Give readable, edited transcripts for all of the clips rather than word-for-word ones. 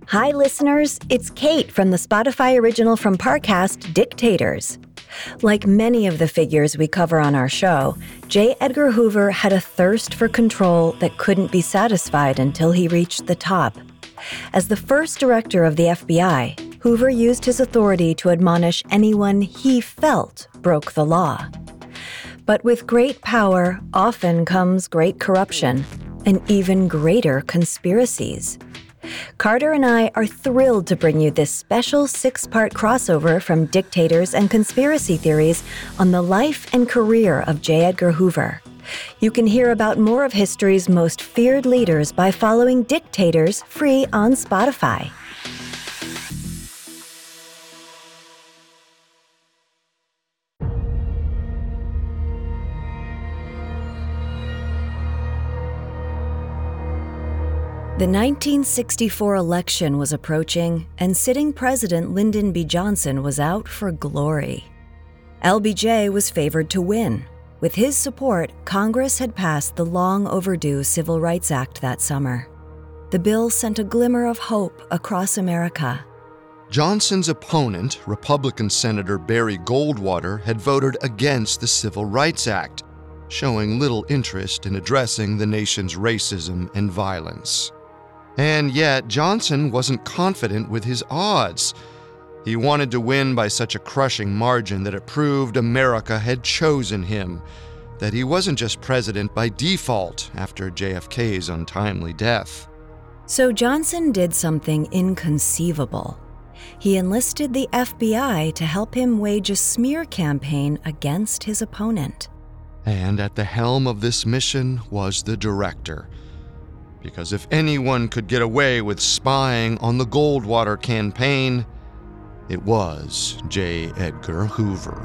Hi, listeners. It's Kate from the Spotify original from Parcast, Dictators. Like many of the figures we cover on our show, J. Edgar Hoover had a thirst for control that couldn't be satisfied until he reached the top. As the first director of the FBI, Hoover used his authority to admonish anyone he felt broke the law. But with great power often comes great corruption and even greater conspiracies. Carter and I are thrilled to bring you this special 6-part crossover from Dictators and Conspiracy Theories on the life and career of J. Edgar Hoover. You can hear about more of history's most feared leaders by following Dictators free on Spotify. The 1964 election was approaching, and sitting President Lyndon B. Johnson was out for glory. LBJ was favored to win. With his support, Congress had passed the long-overdue Civil Rights Act that summer. The bill sent a glimmer of hope across America. Johnson's opponent, Republican Senator Barry Goldwater, had voted against the Civil Rights Act, showing little interest in addressing the nation's racism and violence. And yet, Johnson wasn't confident with his odds. He wanted to win by such a crushing margin that it proved America had chosen him, that he wasn't just president by default after JFK's untimely death. So Johnson did something inconceivable. He enlisted the FBI to help him wage a smear campaign against his opponent. And at the helm of this mission was the director. Because if anyone could get away with spying on the Goldwater campaign, it was J. Edgar Hoover.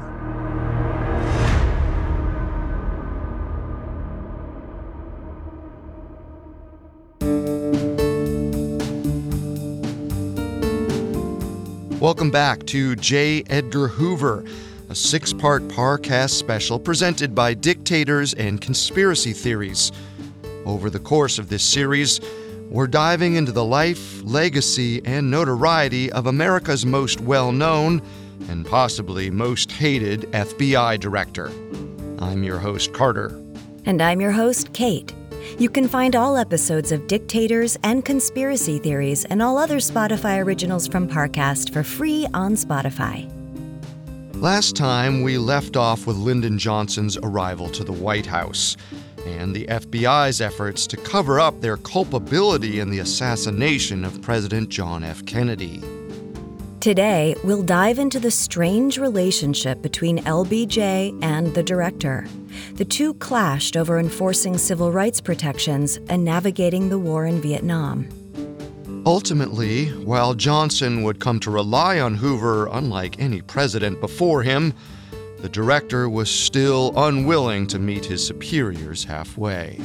Welcome back to J. Edgar Hoover, a 6-part Parcast special presented by Dictators and Conspiracy Theories. Over the course of this series, we're diving into the life, legacy, and notoriety of America's most well-known and possibly most hated FBI director. I'm your host, Carter. And I'm your host, Kate. You can find all episodes of Dictators and Conspiracy Theories and all other Spotify originals from Parcast for free on Spotify. Last time, we left off with Lyndon Johnson's arrival to the White House and the FBI's efforts to cover up their culpability in the assassination of President John F. Kennedy. Today, we'll dive into the strange relationship between LBJ and the director. The two clashed over enforcing civil rights protections and navigating the war in Vietnam. Ultimately, while Johnson would come to rely on Hoover unlike any president before him, the director was still unwilling to meet his superiors halfway.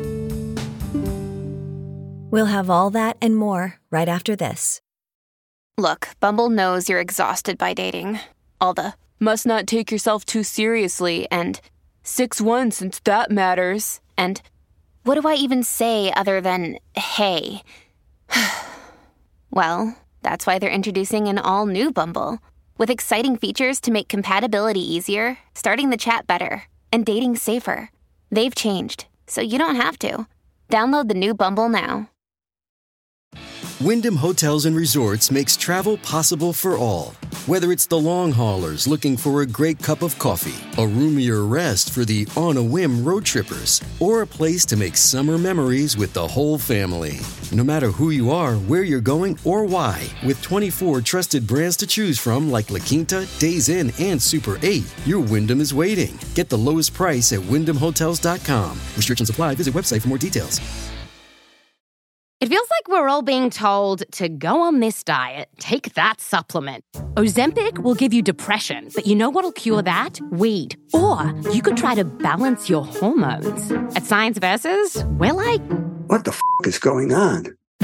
We'll have all that and more right after this. Look, Bumble knows you're exhausted by dating. All the, must not take yourself too seriously, and 6'1" since that matters, and what do I even say other than, hey? Well, that's why they're introducing an all-new Bumble. With exciting features to make compatibility easier, starting the chat better, and dating safer. They've changed, so you don't have to. Download the new Bumble now. Wyndham Hotels and Resorts makes travel possible for all. Whether it's the long haulers looking for a great cup of coffee, a roomier rest for the on-a-whim road trippers, or a place to make summer memories with the whole family. No matter who you are, where you're going, or why, with 24 trusted brands to choose from like La Quinta, Days Inn, and Super 8, your Wyndham is waiting. Get the lowest price at WyndhamHotels.com. Restrictions apply. Visit website for more details. It feels like we're all being told to go on this diet, take that supplement. Ozempic will give you depression, but you know what'll cure that? Weed. Or you could try to balance your hormones. At Science Versus, we're like, what the is going on?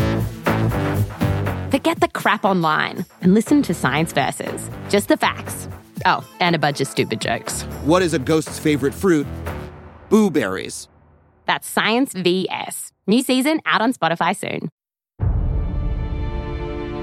Forget the crap online and listen to Science Versus. Just the facts. Oh, and a bunch of stupid jokes. What is a ghost's favorite fruit? Blueberries. That's Science VS. New season out on Spotify soon.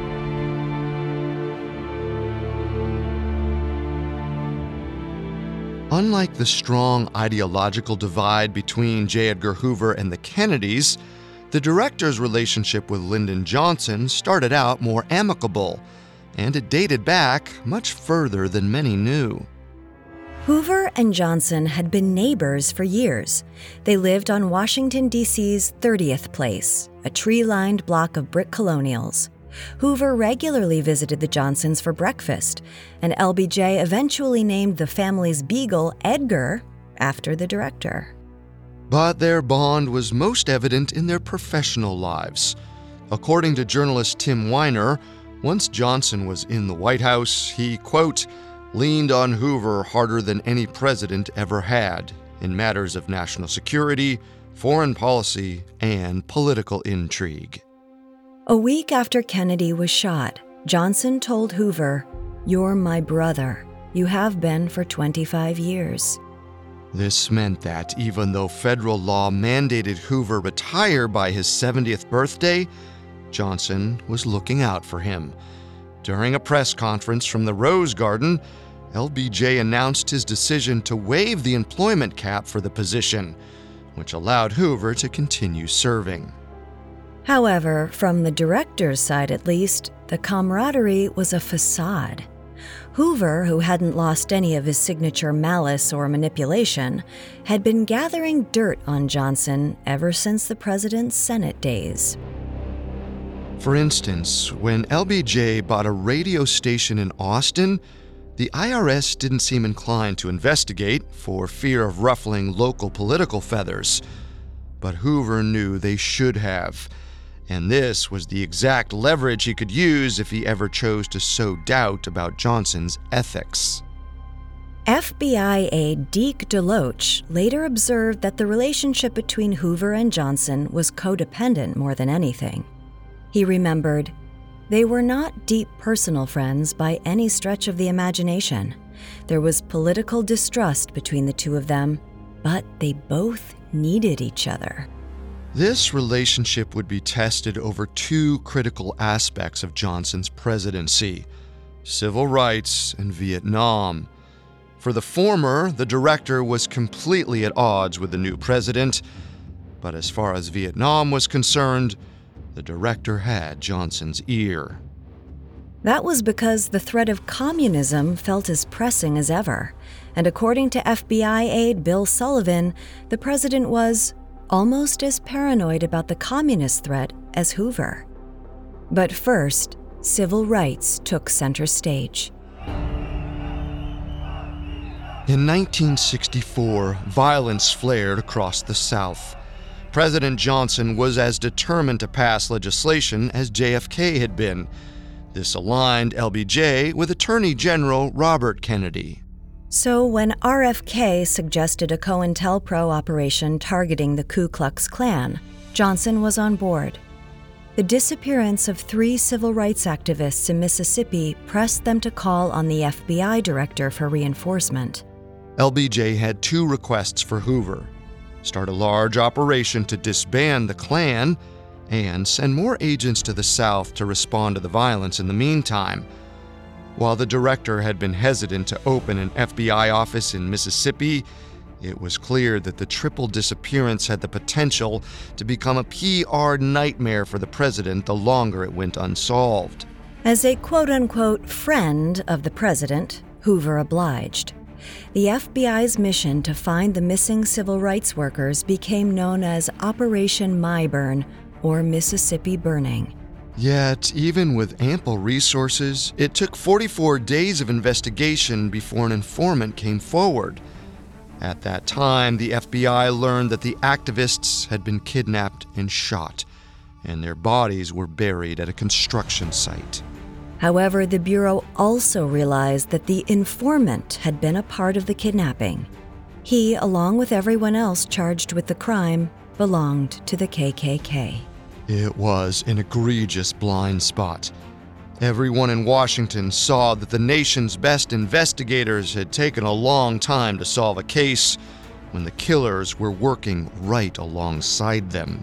Unlike the strong ideological divide between J. Edgar Hoover and the Kennedys, the director's relationship with Lyndon Johnson started out more amicable, and it dated back much further than many knew. Hoover and Johnson had been neighbors for years. They lived on Washington, D.C.'s 30th Place, a tree-lined block of brick colonials. Hoover regularly visited the Johnsons for breakfast, and LBJ eventually named the family's beagle Edgar after the director. But their bond was most evident in their professional lives. According to journalist Tim Weiner, once Johnson was in the White House, he, quote, leaned on Hoover harder than any president ever had in matters of national security, foreign policy, and political intrigue. A week after Kennedy was shot, Johnson told Hoover, "You're my brother. You have been for 25 years." This meant that even though federal law mandated Hoover retire by his 70th birthday, Johnson was looking out for him. During a press conference from the Rose Garden, LBJ announced his decision to waive the employment cap for the position, which allowed Hoover to continue serving. However, from the director's side at least, the camaraderie was a facade. Hoover, who hadn't lost any of his signature malice or manipulation, had been gathering dirt on Johnson ever since the president's Senate days. For instance, when LBJ bought a radio station in Austin, the IRS didn't seem inclined to investigate for fear of ruffling local political feathers. But Hoover knew they should have, and this was the exact leverage he could use if he ever chose to sow doubt about Johnson's ethics. FBI aide Deke DeLoach later observed that the relationship between Hoover and Johnson was codependent more than anything. He remembered, "They were not deep personal friends by any stretch of the imagination. There was political distrust between the two of them, but they both needed each other." This relationship would be tested over two critical aspects of Johnson's presidency: civil rights and Vietnam. For the former, the director was completely at odds with the new president, but as far as Vietnam was concerned, the director had Johnson's ear. That was because the threat of communism felt as pressing as ever, and according to FBI aide Bill Sullivan, the president was almost as paranoid about the communist threat as Hoover. But first, civil rights took center stage. In 1964, violence flared across the South. President Johnson was as determined to pass legislation as JFK had been. This aligned LBJ with Attorney General Robert Kennedy. So when RFK suggested a COINTELPRO operation targeting the Ku Klux Klan, Johnson was on board. The disappearance of 3 civil rights activists in Mississippi pressed them to call on the FBI director for reinforcement. LBJ had 2 requests for Hoover: start a large operation to disband the Klan, and send more agents to the South to respond to the violence in the meantime. While the director had been hesitant to open an FBI office in Mississippi, it was clear that the triple disappearance had the potential to become a PR nightmare for the president the longer it went unsolved. As a quote-unquote friend of the president, Hoover obliged. The FBI's mission to find the missing civil rights workers became known as Operation Myburn, or Mississippi Burning. Yet, even with ample resources, it took 44 days of investigation before an informant came forward. At that time, the FBI learned that the activists had been kidnapped and shot, and their bodies were buried at a construction site. However, the Bureau also realized that the informant had been a part of the kidnapping. He, along with everyone else charged with the crime, belonged to the KKK. It was an egregious blind spot. Everyone in Washington saw that the nation's best investigators had taken a long time to solve a case when the killers were working right alongside them.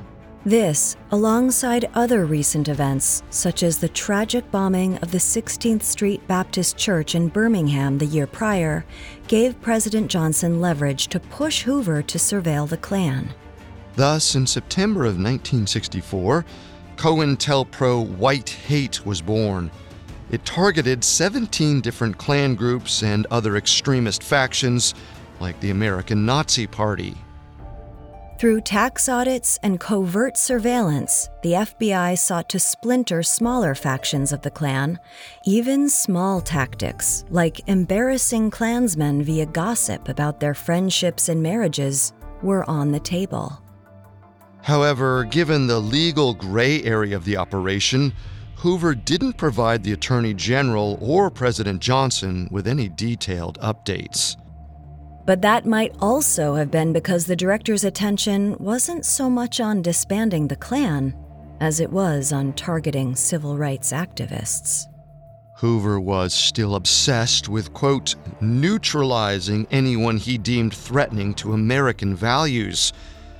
This, alongside other recent events, such as the tragic bombing of the 16th Street Baptist Church in Birmingham the year prior, gave President Johnson leverage to push Hoover to surveil the Klan. Thus, in September of 1964, COINTELPRO White Hate was born. It targeted 17 different Klan groups and other extremist factions, like the American Nazi Party. Through tax audits and covert surveillance, the FBI sought to splinter smaller factions of the Klan. Even small tactics, like embarrassing Klansmen via gossip about their friendships and marriages, were on the table. However, given the legal gray area of the operation, Hoover didn't provide the Attorney General or President Johnson with any detailed updates. But that might also have been because the director's attention wasn't so much on disbanding the Klan as it was on targeting civil rights activists. Hoover was still obsessed with, quote, neutralizing anyone he deemed threatening to American values.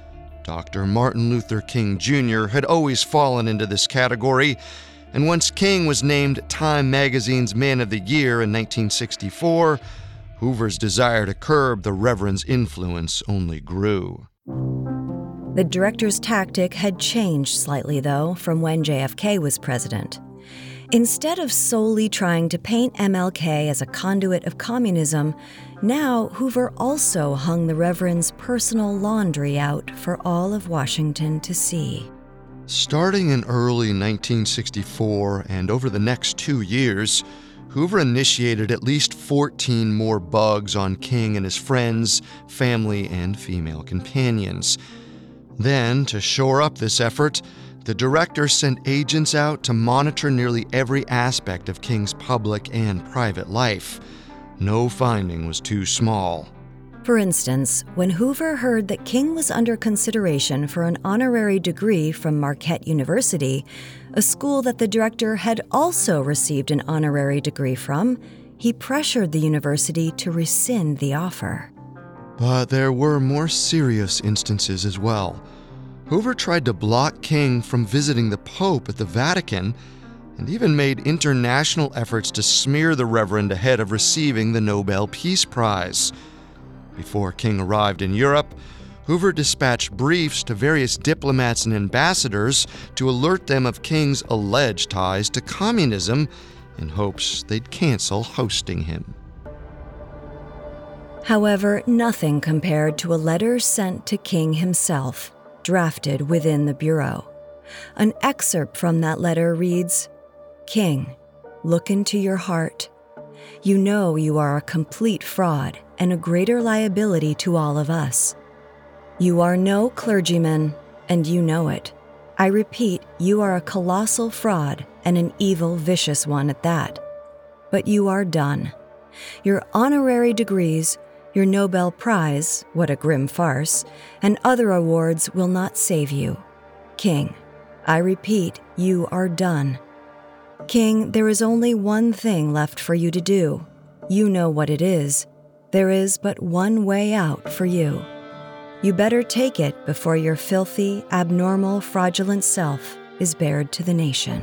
Dr. Martin Luther King Jr. had always fallen into this category, and once King was named Time magazine's Man of the Year in 1964, Hoover's desire to curb the Reverend's influence only grew. The director's tactic had changed slightly, though, from when JFK was president. Instead of solely trying to paint MLK as a conduit of communism, now Hoover also hung the Reverend's personal laundry out for all of Washington to see. Starting in early 1964 and over the next 2 years, Hoover initiated at least 14 more bugs on King and his friends, family, and female companions. Then, to shore up this effort, the director sent agents out to monitor nearly every aspect of King's public and private life. No finding was too small. For instance, when Hoover heard that King was under consideration for an honorary degree from Marquette University, a school that the director had also received an honorary degree from, he pressured the university to rescind the offer. But there were more serious instances as well. Hoover tried to block King from visiting the Pope at the Vatican, and even made international efforts to smear the Reverend ahead of receiving the Nobel Peace Prize. Before King arrived in Europe, Hoover dispatched briefs to various diplomats and ambassadors to alert them of King's alleged ties to communism in hopes they'd cancel hosting him. However, nothing compared to a letter sent to King himself, drafted within the Bureau. An excerpt from that letter reads, "King, look into your heart. You know you are a complete fraud and a greater liability to all of us. You are no clergyman, and you know it. I repeat, you are a colossal fraud and an evil, vicious one at that. But you are done. Your honorary degrees, your Nobel Prize, what a grim farce, and other awards will not save you. King, I repeat, you are done. King, there is only one thing left for you to do. You know what it is. There is but one way out for you. You better take it before your filthy, abnormal, fraudulent self is bared to the nation."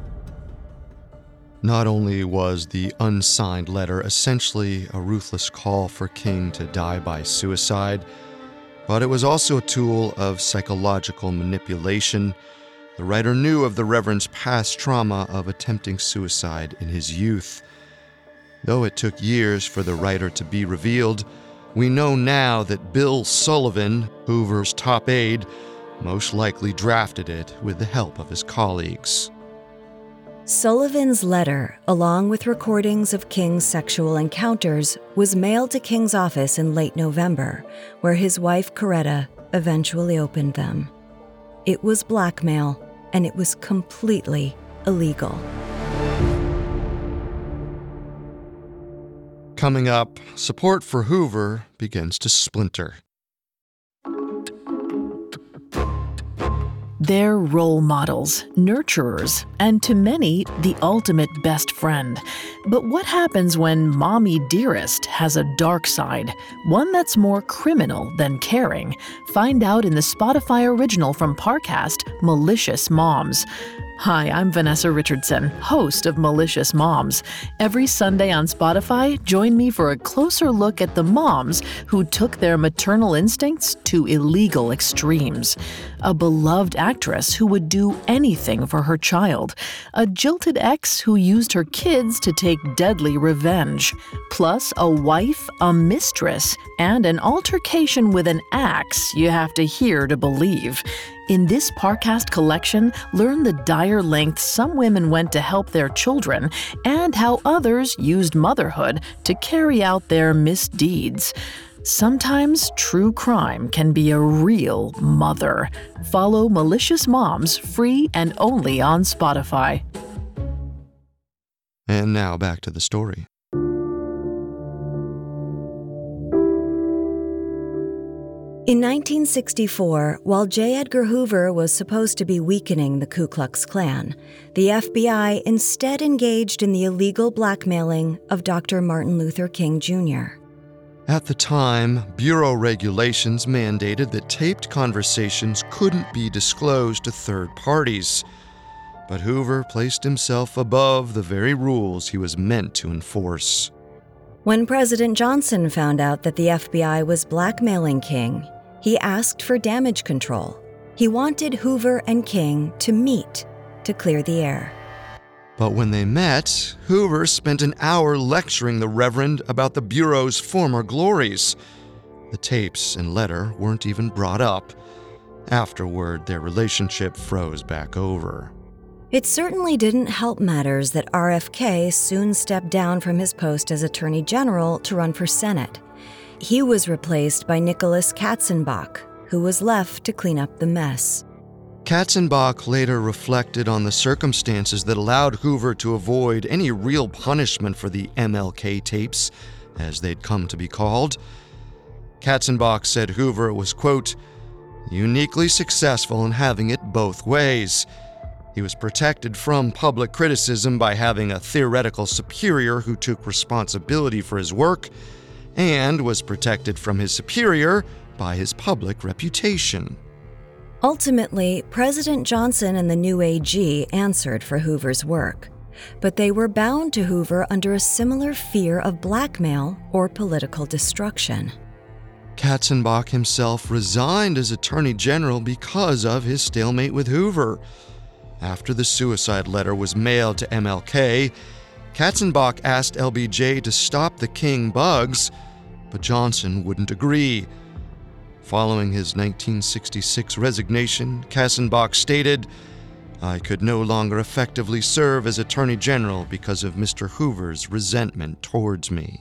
Not only was the unsigned letter essentially a ruthless call for King to die by suicide, but it was also a tool of psychological manipulation. The writer knew of the Reverend's past trauma of attempting suicide in his youth. Though it took years for the writer to be revealed, we know now that Bill Sullivan, Hoover's top aide, most likely drafted it with the help of his colleagues. Sullivan's letter, along with recordings of King's sexual encounters, was mailed to King's office in late November, where his wife Coretta eventually opened them. It was blackmail, and it was completely illegal. Coming up, support for Hoover begins to splinter. They're role models, nurturers, and to many, the ultimate best friend. But what happens when Mommy Dearest has a dark side, one that's more criminal than caring? Find out in the Spotify original from Parcast, Malicious Moms. Hi, I'm Vanessa Richardson, host of Malicious Moms. Every Sunday on Spotify, join me for a closer look at the moms who took their maternal instincts to illegal extremes. A beloved actress who would do anything for her child. A jilted ex who used her kids to take deadly revenge. Plus, a wife, a mistress, and an altercation with an axe you have to hear to believe. In this Parcast collection, learn the dire lengths some women went to help their children and how others used motherhood to carry out their misdeeds. Sometimes true crime can be a real mother. Follow Malicious Moms free and only on Spotify. And now back to the story. In 1964, while J. Edgar Hoover was supposed to be weakening the Ku Klux Klan, the FBI instead engaged in the illegal blackmailing of Dr. Martin Luther King Jr. At the time, Bureau regulations mandated that taped conversations couldn't be disclosed to third parties. But Hoover placed himself above the very rules he was meant to enforce. When President Johnson found out that the FBI was blackmailing King, he asked for damage control. He wanted Hoover and King to meet to clear the air. But when they met, Hoover spent an hour lecturing the Reverend about the Bureau's former glories. The tapes and letter weren't even brought up. Afterward, their relationship froze back over. It certainly didn't help matters that RFK soon stepped down from his post as Attorney General to run for Senate. He was replaced by Nicholas Katzenbach, who was left to clean up the mess. Katzenbach later reflected on the circumstances that allowed Hoover to avoid any real punishment for the MLK tapes, as they'd come to be called. Katzenbach said Hoover was, quote, uniquely successful in having it both ways. He was protected from public criticism by having a theoretical superior who took responsibility for his work, and was protected from his superior by his public reputation. Ultimately, President Johnson and the new AG answered for Hoover's work, but they were bound to Hoover under a similar fear of blackmail or political destruction. Katzenbach himself resigned as Attorney General because of his stalemate with Hoover. After the suicide letter was mailed to MLK, Katzenbach asked LBJ to stop the King bugs, but Johnson wouldn't agree. Following his 1966 resignation, Katzenbach stated, "I could no longer effectively serve as Attorney General because of Mr. Hoover's resentment towards me."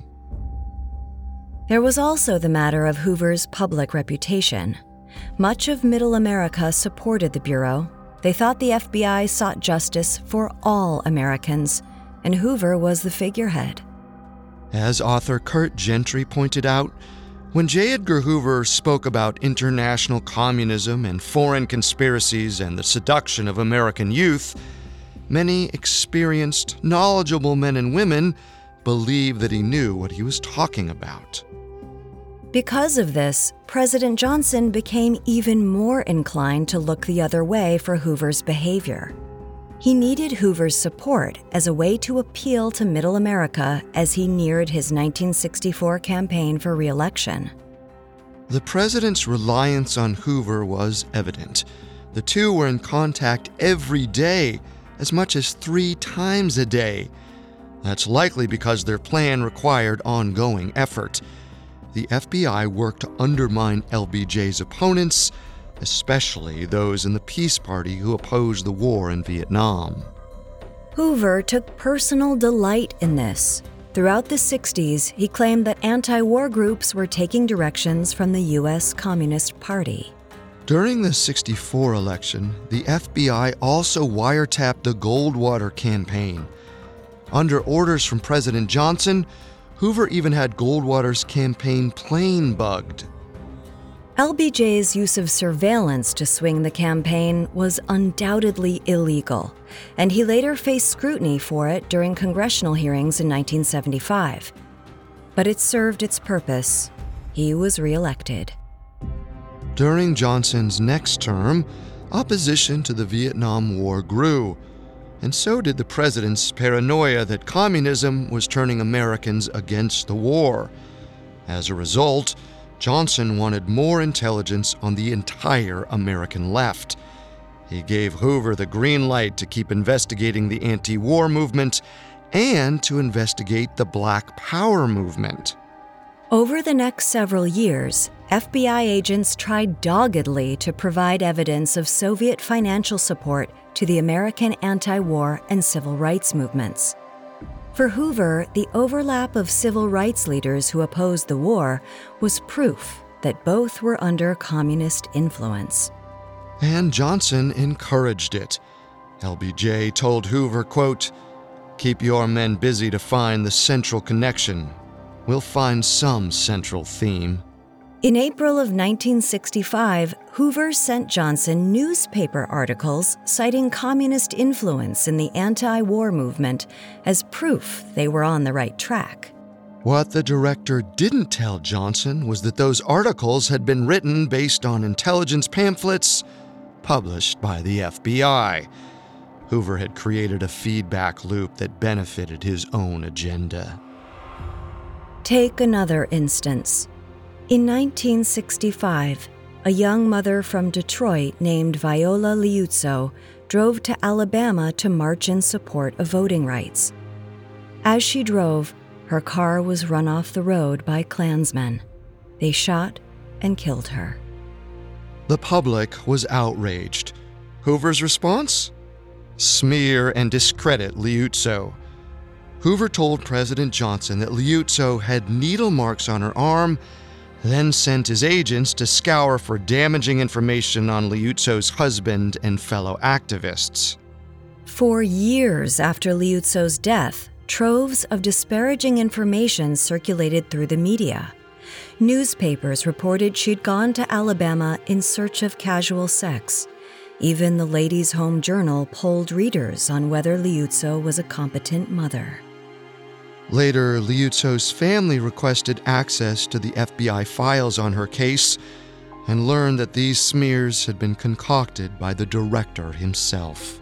There was also the matter of Hoover's public reputation. Much of Middle America supported the Bureau. They thought the FBI sought justice for all Americans, and Hoover was the figurehead. As author Kurt Gentry pointed out, when J. Edgar Hoover spoke about international communism and foreign conspiracies and the seduction of American youth, many experienced, knowledgeable men and women believed that he knew what he was talking about. Because of this, President Johnson became even more inclined to look the other way for Hoover's behavior. He needed Hoover's support as a way to appeal to Middle America as he neared his 1964 campaign for re-election. The president's reliance on Hoover was evident. The two were in contact every day, as much as 3 times a day. That's likely because their plan required ongoing effort. The FBI worked to undermine LBJ's opponents, especially those in the Peace Party who opposed the war in Vietnam. Hoover took personal delight in this. Throughout the 60s, he claimed that anti-war groups were taking directions from the U.S. Communist Party. During the '64 election, the FBI also wiretapped the Goldwater campaign. Under orders from President Johnson, Hoover even had Goldwater's campaign plane bugged. LBJ's use of surveillance to swing the campaign was undoubtedly illegal, and he later faced scrutiny for it during congressional hearings in 1975. But it served its purpose. He was reelected. During Johnson's next term, opposition to the Vietnam War grew, and so did the president's paranoia that communism was turning Americans against the war. As a result, Johnson wanted more intelligence on the entire American left. He gave Hoover the green light to keep investigating the anti-war movement and to investigate the Black Power movement. Over the next several years, FBI agents tried doggedly to provide evidence of Soviet financial support to the American anti-war and civil rights movements. For Hoover, the overlap of civil rights leaders who opposed the war was proof that both were under communist influence. And Johnson encouraged it. LBJ told Hoover, quote, "Keep your men busy to find the central connection. We'll find some central theme." In April of 1965, Hoover sent Johnson newspaper articles citing communist influence in the anti-war movement as proof they were on the right track. What the director didn't tell Johnson was that those articles had been written based on intelligence pamphlets published by the FBI. Hoover had created a feedback loop that benefited his own agenda. Take another instance. In 1965, a young mother from Detroit named Viola Liuzzo drove to Alabama to march in support of voting rights. As she drove, her car was run off the road by Klansmen. They shot and killed her. The public was outraged. Hoover's response? Smear and discredit Liuzzo. Hoover told President Johnson that Liuzzo had needle marks on her arm, then sent his agents to scour for damaging information on Liuzzo's husband and fellow activists. For years after Liuzzo's death, troves of disparaging information circulated through the media. Newspapers reported she'd gone to Alabama in search of casual sex. Even the Ladies' Home Journal polled readers on whether Liuzzo was a competent mother. Later, Liuzzo's family requested access to the FBI files on her case and learned that these smears had been concocted by the director himself.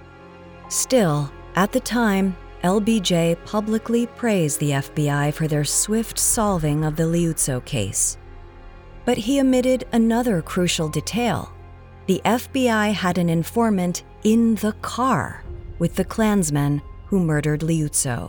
Still, at the time, LBJ publicly praised the FBI for their swift solving of the Liuzzo case. But he omitted another crucial detail. The FBI had an informant in the car with the Klansmen who murdered Liuzzo.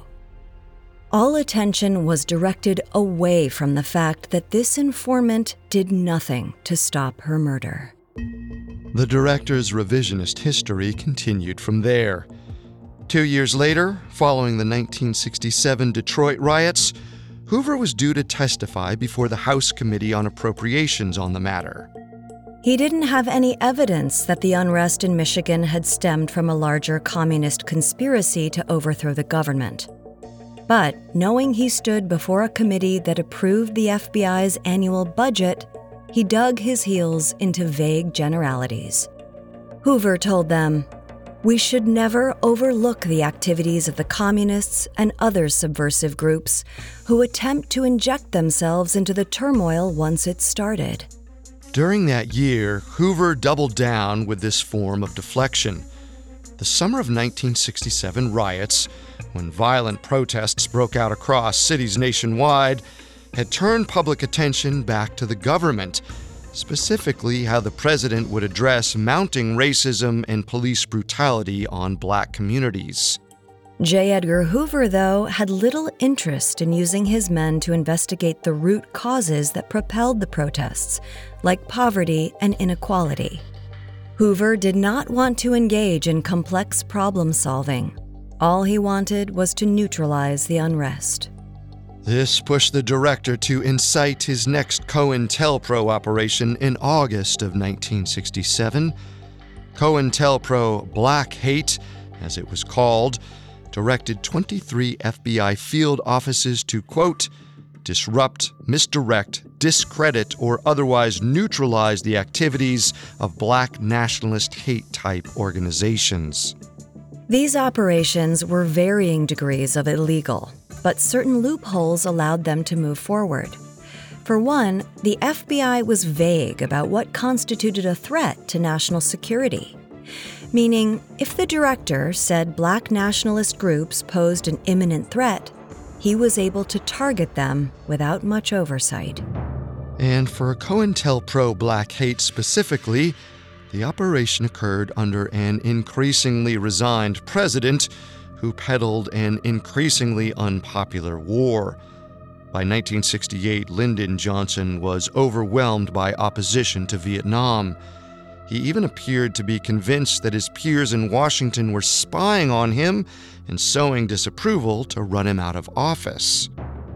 All attention was directed away from the fact that this informant did nothing to stop her murder. The director's revisionist history continued from there. 2 years later, following the 1967 Detroit riots, Hoover was due to testify before the House Committee on Appropriations on the matter. He didn't have any evidence that the unrest in Michigan had stemmed from a larger communist conspiracy to overthrow the government. But knowing he stood before a committee that approved the FBI's annual budget, he dug his heels into vague generalities. Hoover told them, "We should never overlook the activities of the communists and other subversive groups who attempt to inject themselves into the turmoil once it's started." During that year, Hoover doubled down with this form of deflection. The summer of 1967 riots, when violent protests broke out across cities nationwide, had turned public attention back to the government, specifically how the president would address mounting racism and police brutality on black communities. J. Edgar Hoover, though, had little interest in using his men to investigate the root causes that propelled the protests, like poverty and inequality. Hoover did not want to engage in complex problem solving. All he wanted was to neutralize the unrest. This pushed the director to incite his next COINTELPRO operation in August of 1967. COINTELPRO Black Hate, as it was called, directed 23 FBI field offices to, quote, disrupt, misdirect, discredit or otherwise neutralize the activities of black nationalist hate-type organizations. These operations were varying degrees of illegal, but certain loopholes allowed them to move forward. For one, the FBI was vague about what constituted a threat to national security. Meaning, if the director said black nationalist groups posed an imminent threat, he was able to target them without much oversight. And for COINTELPRO Black Hate specifically, the operation occurred under an increasingly resigned president who peddled an increasingly unpopular war. By 1968, Lyndon Johnson was overwhelmed by opposition to Vietnam. He even appeared to be convinced that his peers in Washington were spying on him and sowing disapproval to run him out of office.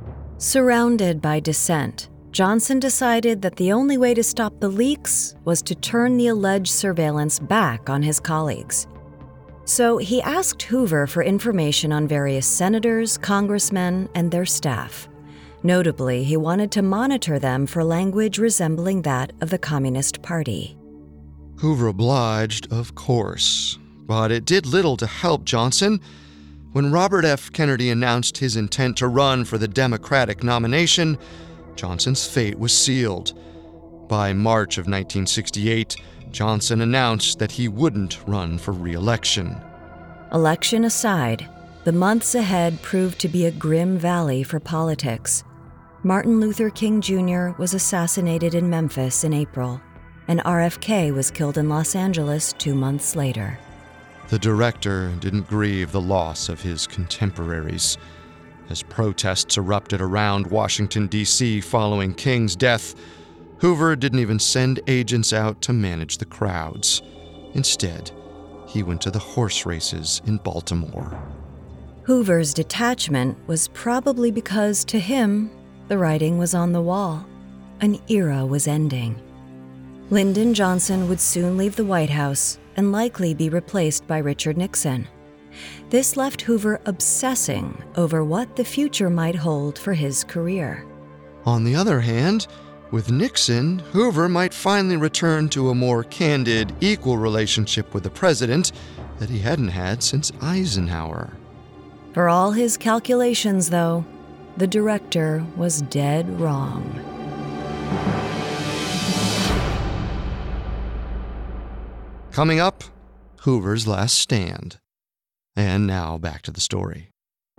Surrounded by dissent, Johnson decided that the only way to stop the leaks was to turn the alleged surveillance back on his colleagues. So he asked Hoover for information on various senators, congressmen, and their staff. Notably, he wanted to monitor them for language resembling that of the Communist Party. Hoover obliged, of course, but it did little to help Johnson. When Robert F. Kennedy announced his intent to run for the Democratic nomination, Johnson's fate was sealed. By March of 1968, Johnson announced that he wouldn't run for re-election. Election aside, the months ahead proved to be a grim valley for politics. Martin Luther King Jr. was assassinated in Memphis in April, and RFK was killed in Los Angeles 2 months later. The director didn't grieve the loss of his contemporaries. As protests erupted around Washington, D.C. following King's death, Hoover didn't even send agents out to manage the crowds. Instead, he went to the horse races in Baltimore. Hoover's detachment was probably because, to him, the writing was on the wall. An era was ending. Lyndon Johnson would soon leave the White House and likely be replaced by Richard Nixon. This left Hoover obsessing over what the future might hold for his career. On the other hand, with Nixon, Hoover might finally return to a more candid, equal relationship with the president that he hadn't had since Eisenhower. For all his calculations, though, the director was dead wrong. Coming up, Hoover's last stand. And now back to the story.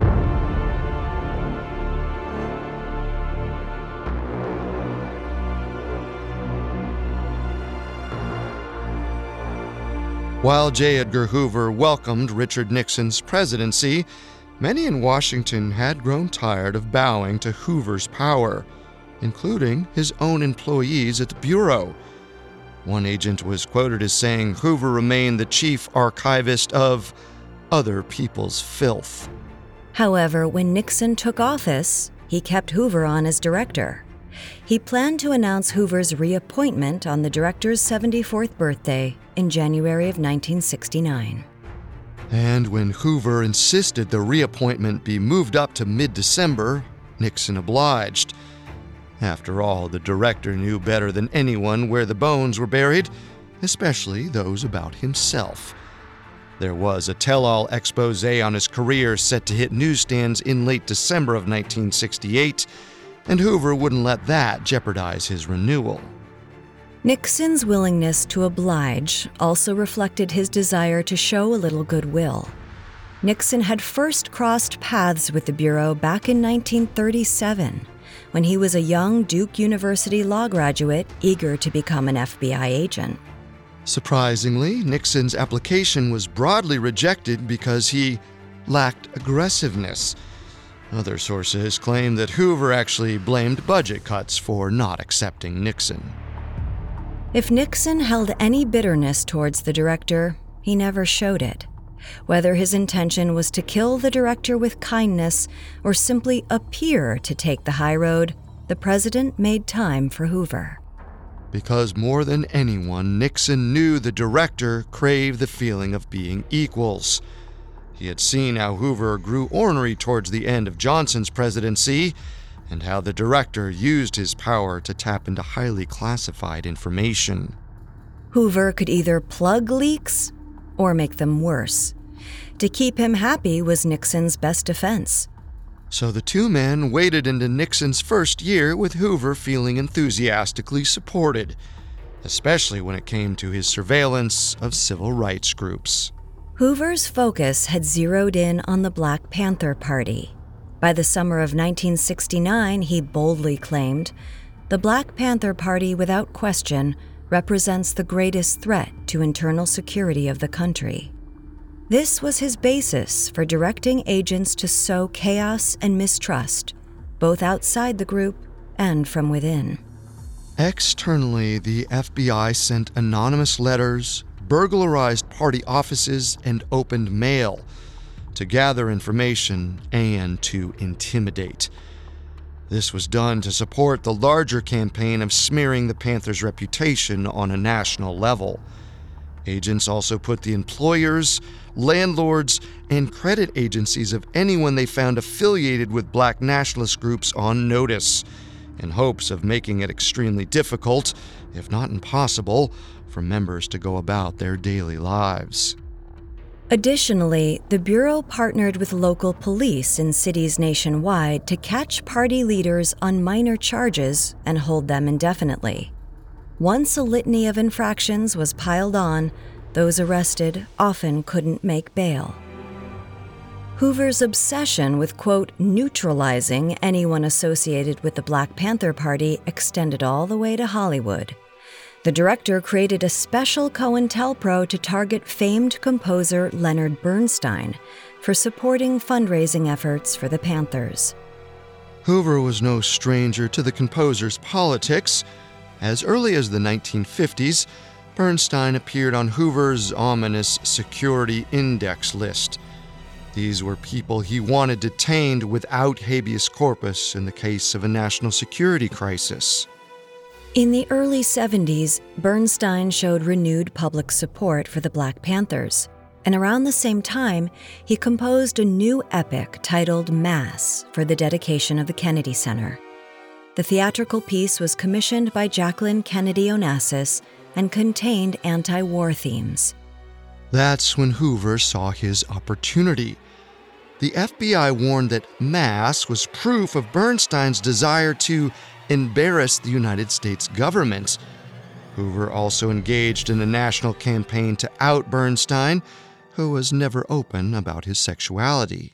While J. Edgar Hoover welcomed Richard Nixon's presidency, many in Washington had grown tired of bowing to Hoover's power, including his own employees at the Bureau. One agent was quoted as saying Hoover remained the chief archivist of other people's filth. However, when Nixon took office, he kept Hoover on as director. He planned to announce Hoover's reappointment on the director's 74th birthday in January of 1969. And when Hoover insisted the reappointment be moved up to mid-December, Nixon obliged. After all, the director knew better than anyone where the bones were buried, especially those about himself. There was a tell-all expose on his career set to hit newsstands in late December of 1968, and Hoover wouldn't let that jeopardize his renewal. Nixon's willingness to oblige also reflected his desire to show a little goodwill. Nixon had first crossed paths with the Bureau back in 1937, when he was a young Duke University law graduate eager to become an FBI agent. Surprisingly, Nixon's application was broadly rejected because he lacked aggressiveness. Other sources claim that Hoover actually blamed budget cuts for not accepting Nixon. If Nixon held any bitterness towards the director, he never showed it. Whether his intention was to kill the director with kindness or simply appear to take the high road, the president made time for Hoover. Because more than anyone, Nixon knew the director craved the feeling of being equals. He had seen how Hoover grew ornery towards the end of Johnson's presidency, and how the director used his power to tap into highly classified information. Hoover could either plug leaks or make them worse. To keep him happy was Nixon's best defense. So the two men waited into Nixon's first year with Hoover feeling enthusiastically supported, especially when it came to his surveillance of civil rights groups. Hoover's focus had zeroed in on the Black Panther Party. By the summer of 1969, he boldly claimed, "The Black Panther Party, without question, represents the greatest threat to internal security of the country." This was his basis for directing agents to sow chaos and mistrust, both outside the group and from within. Externally, the FBI sent anonymous letters, burglarized party offices, and opened mail to gather information and to intimidate. This was done to support the larger campaign of smearing the Panthers' reputation on a national level. Agents also put the employers, landlords, and credit agencies of anyone they found affiliated with black nationalist groups on notice, in hopes of making it extremely difficult, if not impossible, for members to go about their daily lives. Additionally, the Bureau partnered with local police in cities nationwide to catch party leaders on minor charges and hold them indefinitely. Once a litany of infractions was piled on, those arrested often couldn't make bail. Hoover's obsession with, quote, neutralizing anyone associated with the Black Panther Party extended all the way to Hollywood. The director created a special COINTELPRO to target famed composer Leonard Bernstein for supporting fundraising efforts for the Panthers. Hoover was no stranger to the composer's politics. As early as the 1950s, Bernstein appeared on Hoover's ominous security index list. These were people he wanted detained without habeas corpus in the case of a national security crisis. In the early 70s, Bernstein showed renewed public support for the Black Panthers, and around the same time, he composed a new epic titled Mass for the dedication of the Kennedy Center. The theatrical piece was commissioned by Jacqueline Kennedy Onassis and contained anti-war themes. That's when Hoover saw his opportunity. The FBI warned that Mass was proof of Bernstein's desire to embarrass the United States government. Hoover also engaged in a national campaign to out Bernstein, who was never open about his sexuality.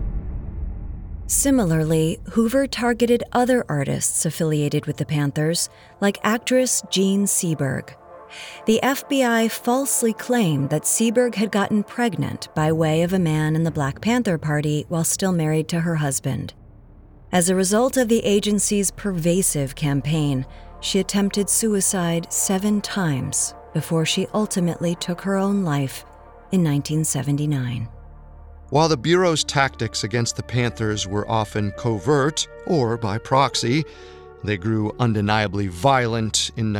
Similarly, Hoover targeted other artists affiliated with the Panthers, like actress Jean Seberg. The FBI falsely claimed that Seberg had gotten pregnant by way of a man in the Black Panther Party while still married to her husband. As a result of the agency's pervasive campaign, she attempted suicide 7 times before she ultimately took her own life in 1979. While the Bureau's tactics against the Panthers were often covert or by proxy, they grew undeniably violent in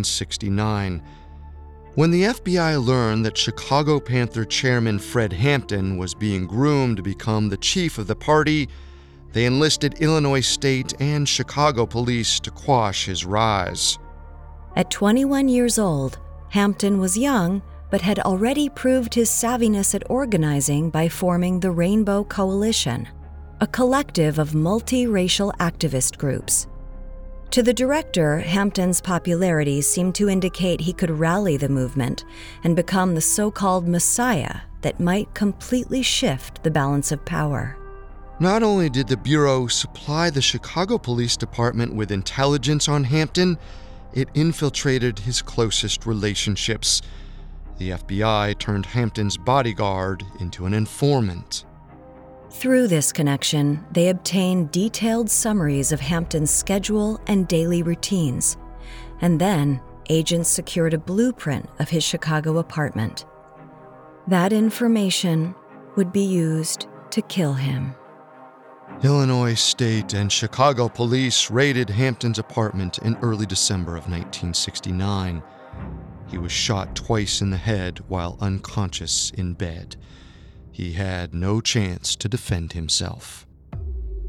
1969. When the FBI learned that Chicago Panther chairman Fred Hampton was being groomed to become the chief of the party, they enlisted Illinois State and Chicago police to quash his rise. At 21 years old, Hampton was young, but had already proved his savviness at organizing by forming the Rainbow Coalition, a collective of multiracial activist groups. To the director, Hampton's popularity seemed to indicate he could rally the movement and become the so-called messiah that might completely shift the balance of power. Not only did the Bureau supply the Chicago Police Department with intelligence on Hampton, it infiltrated his closest relationships. The FBI turned Hampton's bodyguard into an informant. Through this connection, they obtained detailed summaries of Hampton's schedule and daily routines, and then agents secured a blueprint of his Chicago apartment. That information would be used to kill him. Illinois State and Chicago police raided Hampton's apartment in early December of 1969. He was shot twice in the head while unconscious in bed. He had no chance to defend himself.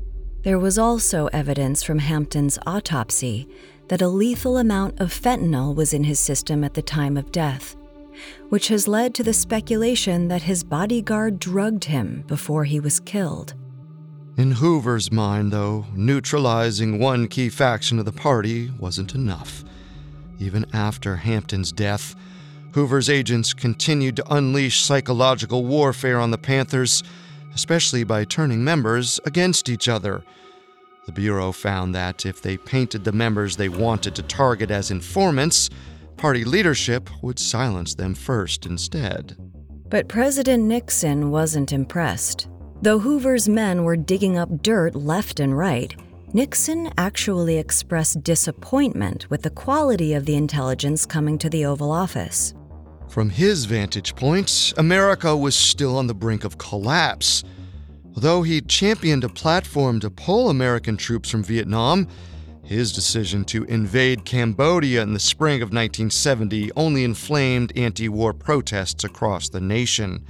There was also evidence from Hampton's autopsy that a lethal amount of fentanyl was in his system at the time of death, which has led to the speculation that his bodyguard drugged him before he was killed. In Hoover's mind, though, neutralizing one key faction of the party wasn't enough. Even after Hampton's death, Hoover's agents continued to unleash psychological warfare on the Panthers, especially by turning members against each other. The Bureau found that if they painted the members they wanted to target as informants, party leadership would silence them first instead. But President Nixon wasn't impressed. Though Hoover's men were digging up dirt left and right, Nixon actually expressed disappointment with the quality of the intelligence coming to the Oval Office. From his vantage point, America was still on the brink of collapse. Although he championed a platform to pull American troops from Vietnam, his decision to invade Cambodia in the spring of 1970 only inflamed anti-war protests across the nation.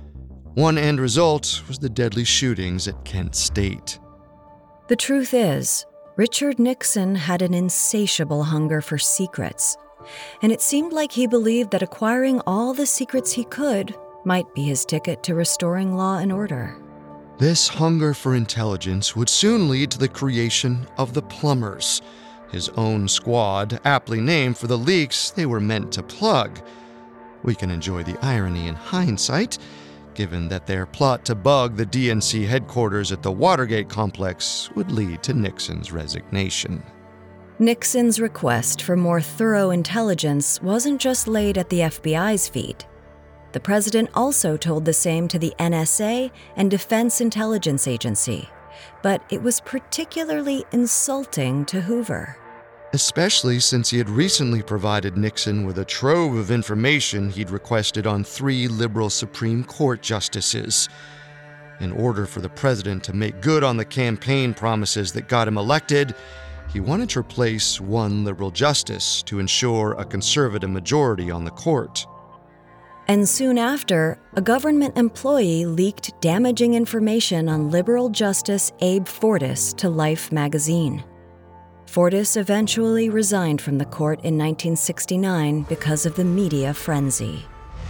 One end result was the deadly shootings at Kent State. The truth is, Richard Nixon had an insatiable hunger for secrets, and it seemed like he believed that acquiring all the secrets he could might be his ticket to restoring law and order. This hunger for intelligence would soon lead to the creation of the Plumbers, his own squad, aptly named for the leaks they were meant to plug. We can enjoy the irony in hindsight, given that their plot to bug the DNC headquarters at the Watergate complex would lead to Nixon's resignation. Nixon's request for more thorough intelligence wasn't just laid at the FBI's feet. The president also told the same to the NSA and Defense Intelligence Agency, but it was particularly insulting to Hoover. Especially since he had recently provided Nixon with a trove of information he'd requested on 3 liberal Supreme Court justices. In order for the president to make good on the campaign promises that got him elected, he wanted to replace 1 liberal justice to ensure a conservative majority on the court. And soon after, a government employee leaked damaging information on liberal Justice Abe Fortas to Life magazine. Fortas eventually resigned from the court in 1969 because of the media frenzy.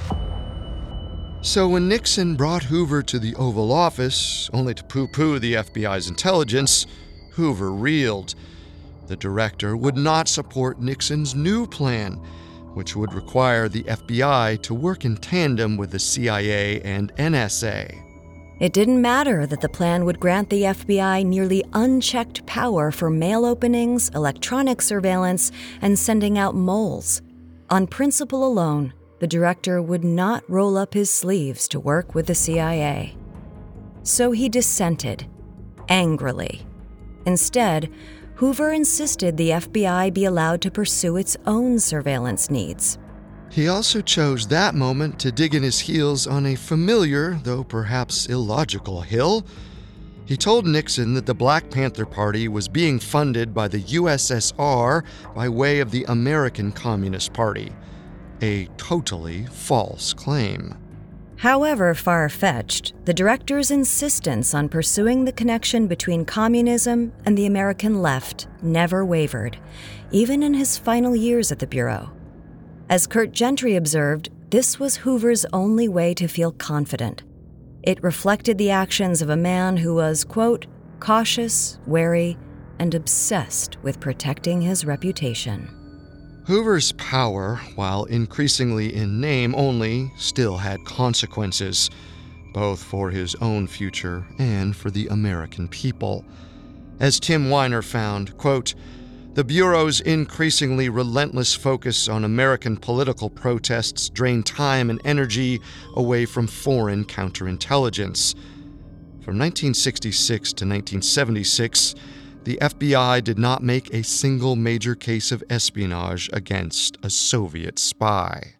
So when Nixon brought Hoover to the Oval Office, only to poo-poo the FBI's intelligence, Hoover reeled. The director would not support Nixon's new plan, which would require the FBI to work in tandem with the CIA and NSA. It didn't matter that the plan would grant the FBI nearly unchecked power for mail openings, electronic surveillance, and sending out moles. On principle alone, the director would not roll up his sleeves to work with the CIA. So he dissented, angrily. Instead, Hoover insisted the FBI be allowed to pursue its own surveillance needs. He also chose that moment to dig in his heels on a familiar, though perhaps illogical, hill. He told Nixon that the Black Panther Party was being funded by the USSR by way of the American Communist Party. A totally false claim. However far-fetched, the director's insistence on pursuing the connection between communism and the American left never wavered, even in his final years at the Bureau. As Curt Gentry observed, this was Hoover's only way to feel confident. It reflected the actions of a man who was, quote, cautious, wary, and obsessed with protecting his reputation. Hoover's power, while increasingly in name only, still had consequences, both for his own future and for the American people. As Tim Weiner found, quote, the Bureau's increasingly relentless focus on American political protests drained time and energy away from foreign counterintelligence. From 1966 to 1976, the FBI did not make a single major case of espionage against a Soviet spy.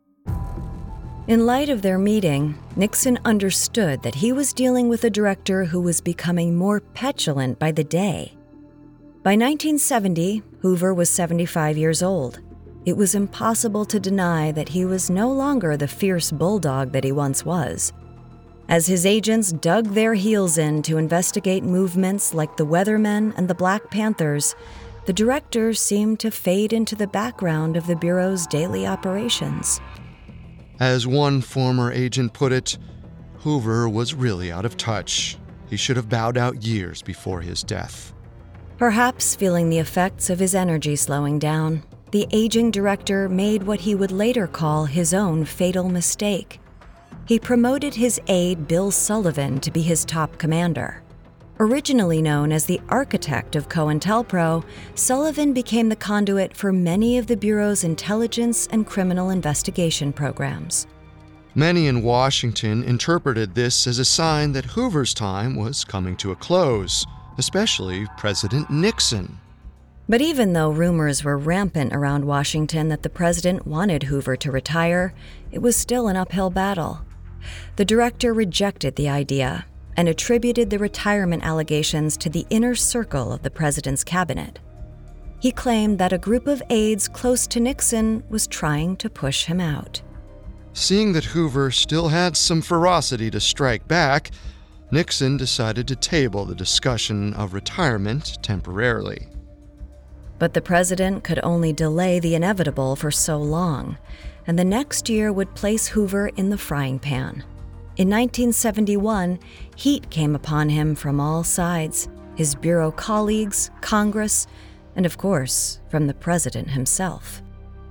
In light of their meeting, Nixon understood that he was dealing with a director who was becoming more petulant by the day. By 1970, Hoover was 75 years old. It was impossible to deny that he was no longer the fierce bulldog that he once was. As his agents dug their heels in to investigate movements like the Weathermen and the Black Panthers, the director seemed to fade into the background of the Bureau's daily operations. As one former agent put it, Hoover was really out of touch. He should have bowed out years before his death. Perhaps feeling the effects of his energy slowing down, the aging director made what he would later call his own fatal mistake. He promoted his aide Bill Sullivan to be his top commander. Originally known as the architect of COINTELPRO, Sullivan became the conduit for many of the Bureau's intelligence and criminal investigation programs. Many in Washington interpreted this as a sign that Hoover's time was coming to a close, especially President Nixon. But even though rumors were rampant around Washington that the president wanted Hoover to retire, it was still an uphill battle. The director rejected the idea and attributed the retirement allegations to the inner circle of the president's cabinet. He claimed that a group of aides close to Nixon was trying to push him out. Seeing that Hoover still had some ferocity to strike back, Nixon decided to table the discussion of retirement temporarily. But the president could only delay the inevitable for so long, and the next year would place Hoover in the frying pan. In 1971, heat came upon him from all sides, his bureau colleagues, Congress, and of course, from the president himself.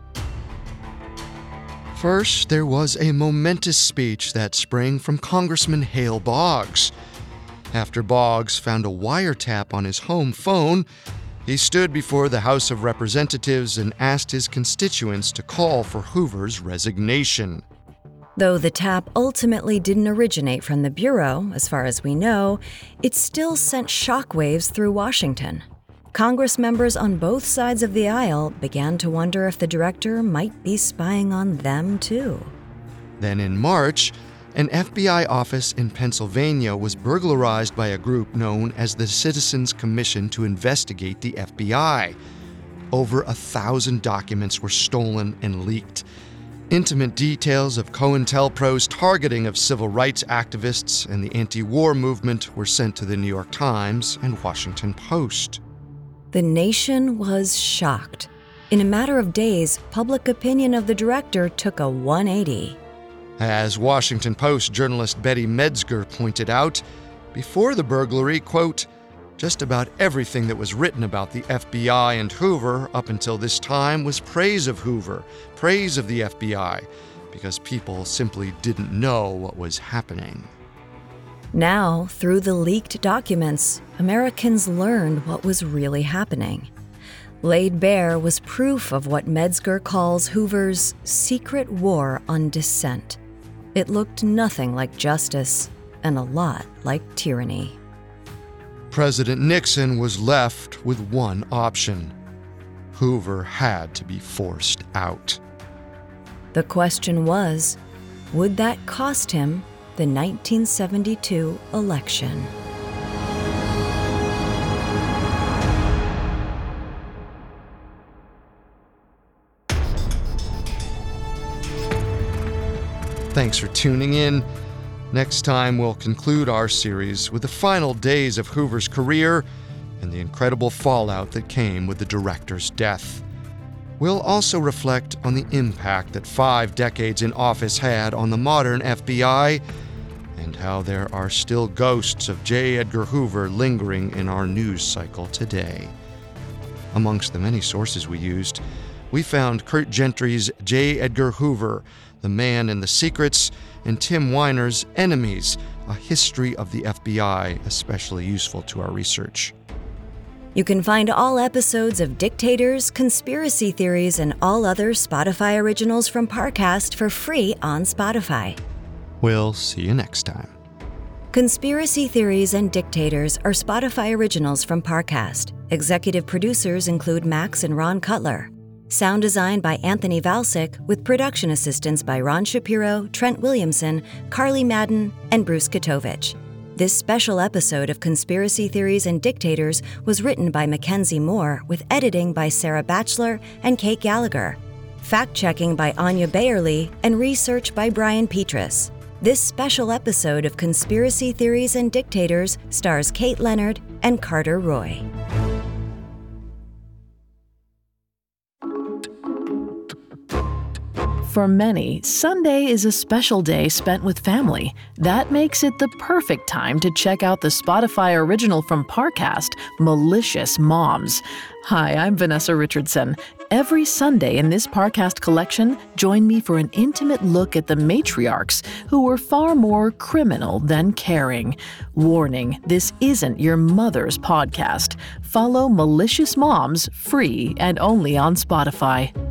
First, there was a momentous speech that spring from Congressman Hale Boggs. After Boggs found a wiretap on his home phone, he stood before the House of Representatives and asked his constituents to call for Hoover's resignation. Though the tap ultimately didn't originate from the Bureau, as far as we know, it still sent shockwaves through Washington. Congress members on both sides of the aisle began to wonder if the director might be spying on them too. Then in March, an FBI office in Pennsylvania was burglarized by a group known as the Citizens Commission to Investigate the FBI. Over 1,000 documents were stolen and leaked. Intimate details of COINTELPRO's targeting of civil rights activists and the anti-war movement were sent to the New York Times and Washington Post. The nation was shocked. In a matter of days, public opinion of the director took a 180. As Washington Post journalist Betty Metzger pointed out, before the burglary, quote, just about everything that was written about the FBI and Hoover up until this time was praise of Hoover, praise of the FBI, because people simply didn't know what was happening. Now, through the leaked documents, Americans learned what was really happening. Laid bare was proof of what Metzger calls Hoover's secret war on dissent. It looked nothing like justice and a lot like tyranny. President Nixon was left with one option. Hoover had to be forced out. The question was, would that cost him the 1972 election? Thanks for tuning in. Next time, we'll conclude our series with the final days of Hoover's career and the incredible fallout that came with the director's death. We'll also reflect on the impact that 5 decades in office had on the modern FBI and how there are still ghosts of J. Edgar Hoover lingering in our news cycle today. Amongst the many sources we used, we found Kurt Gentry's J. Edgar Hoover, The Man and the Secrets, and Tim Weiner's Enemies, A History of the FBI, especially useful to our research. You can find all episodes of Dictators, Conspiracy Theories, and all other Spotify originals from Parcast for free on Spotify. We'll see you next time. Conspiracy Theories and Dictators are Spotify originals from Parcast. Executive producers include Max and Ron Cutler. Sound design by Anthony Valsic, with production assistance by Ron Shapiro, Trent Williamson, Carly Madden, and Bruce Katovich. This special episode of Conspiracy Theories and Dictators was written by Mackenzie Moore, with editing by Sarah Batchelor and Kate Gallagher. Fact-checking by Anya Bayerly, and research by Brian Petrus. This special episode of Conspiracy Theories and Dictators stars Kate Leonard and Carter Roy. For many, Sunday is a special day spent with family. That makes it the perfect time to check out the Spotify original from Parcast, Malicious Moms. Hi, I'm Vanessa Richardson. Every Sunday in this Parcast collection, join me for an intimate look at the matriarchs who were far more criminal than caring. Warning, this isn't your mother's podcast. Follow Malicious Moms free and only on Spotify.